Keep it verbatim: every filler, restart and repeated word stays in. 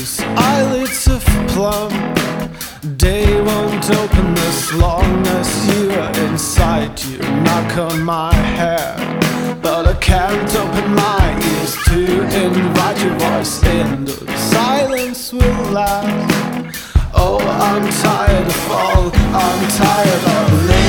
those eyelids of plum. They won't open as long as you are inside. You knock on my head, but I can't open my ears to invite your voice in. The silence will last. Oh, I'm tired of all, I'm tired of living.